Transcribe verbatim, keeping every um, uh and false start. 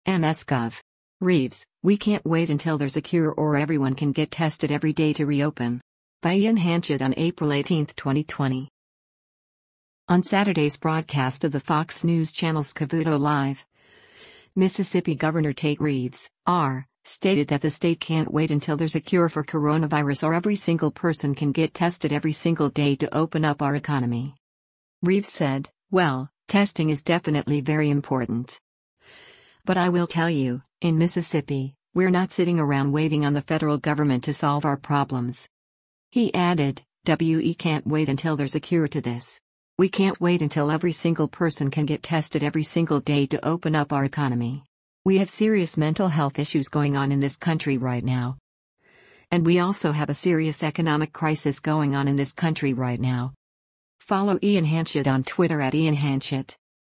M S Gov. Reeves, we can't wait until there's a cure or everyone can get tested every day to reopen. By Ian Hanchett on April eighteenth, twenty twenty. On Saturday's broadcast of the Fox News Channel's Cavuto Live, Mississippi Governor Tate Reeves, R., stated that the state can't wait until there's a cure for coronavirus or every single person can get tested every single day to open up our economy. Reeves said, "Well, testing is definitely very important. But I will tell you, in Mississippi, we're not sitting around waiting on the federal government to solve our problems." He added, "We can't wait until there's a cure to this. We can't wait until every single person can get tested every single day to open up our economy. We have serious mental health issues going on in this country right now. And we also have a serious economic crisis going on in this country right now." Follow Ian Hanchett on Twitter at Ian Hanchett.